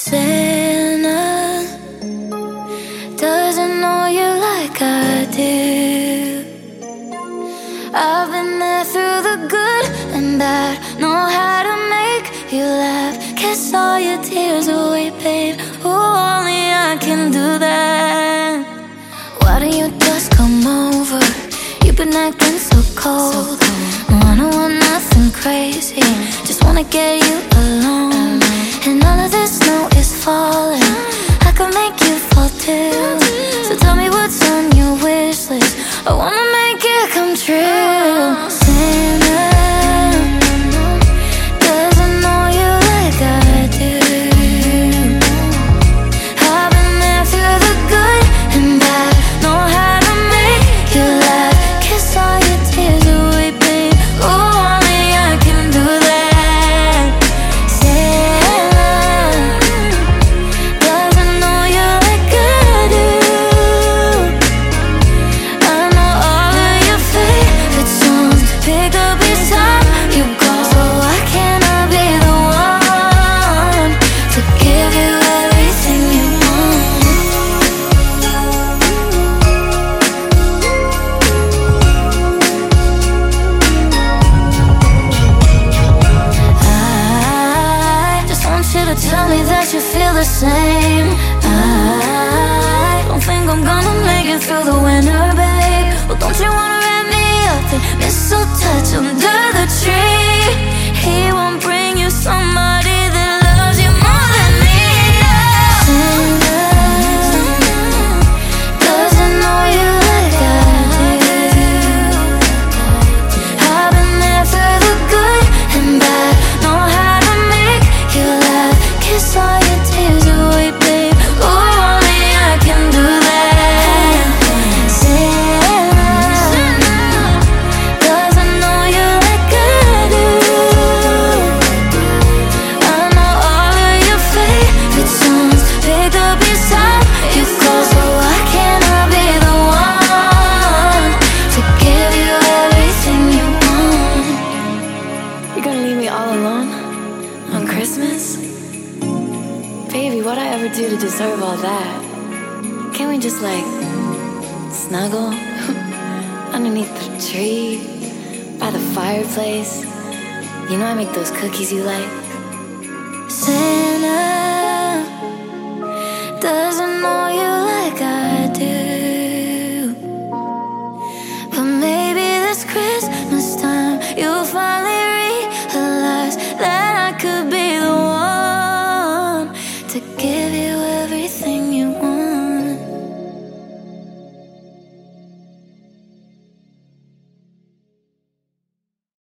Santa doesn't know you like I do. I've been there through the good and bad, know how to make you laugh, kiss all your tears away, babe. Oh, only I can do that. Why don't you just come over? You've been acting so cold. No, I don't want nothing crazy, just wanna get you alone. And all of this snow is falling, I can make you fall too. So tell me what's on your wish list, I wanna make it come true. Santa doesn't know you like I do. I've been there through the good and bad, know how to make you laugh, kiss all your tears away, babe. Oh, only I can do that. Santa doesn't know you like I do. I know all of your favorite songs, pick up each time you call. So why can't I be the one to give you everything you want? I just want you to tell me that you feel the same. I don't think I'm gonna make it through the winter, babe. Well, don't you wanna wrap me up in mistletoe touch under the tree? He won't bring you somebody that loves you more than me. Santa doesn't know you like I do. I've been there through the good and bad, know how to make you laugh, kiss all your tears away, babe. Oh, only I can do that. Santa doesn't know you like I do. I know all of your favorite songs, pick up each time you call. So why can't I be the one to give you everything you want? You're gonna leave me all alone on Christmas? Baby, what'd I ever do to deserve all that? Can't we just like snuggle underneath the tree, by the fireplace? You know I make those cookies you like. Santa